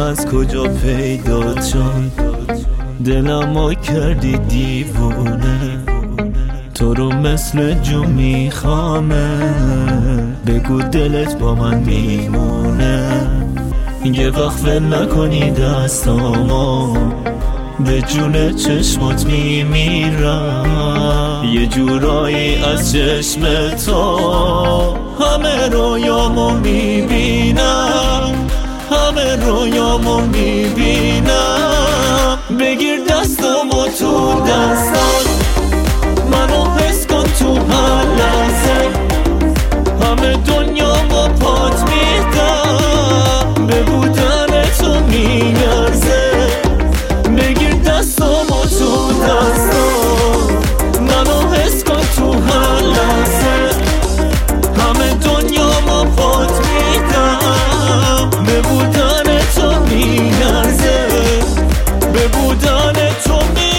از کجا پیدا شد، دلمو کردی دیوونه، تو رو مثل جو میخوامه، بگو دلت با من میمونه. یه وقت ول نکنی دستامو، به جون چشمات میمیرم، یه جورایی از چشم تو همه رویامو میبینم، همه رویامو میبینم. بگیر دستامو تو دستات، منو حس کن تو هر لحظه، همه دنیامو پات میدم، به بودن تو میارزه. بگیر دستامو تو دستات، منو حس کن تو هر لحظه، همه دنیامو پات میدم، به بودن تو میارزه، به بودن تو میارزه.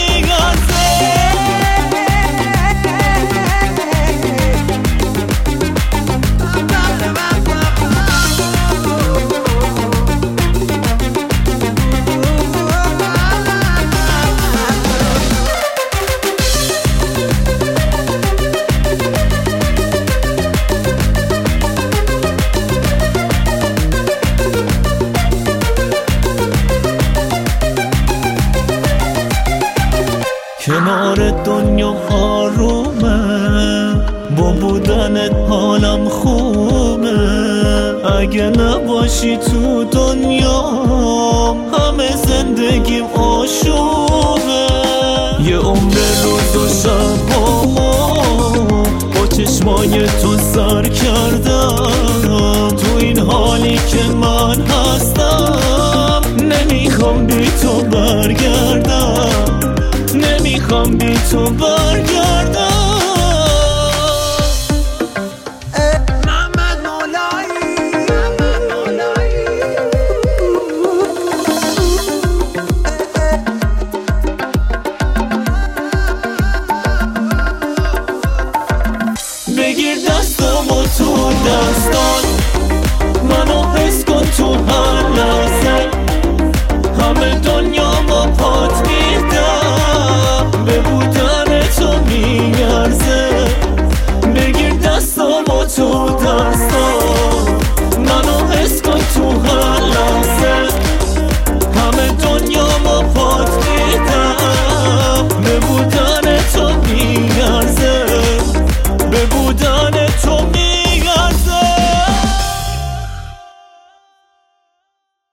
کنار دنیا آرومه، با بودنت حالم خوبه، اگه نباشی تو دنیا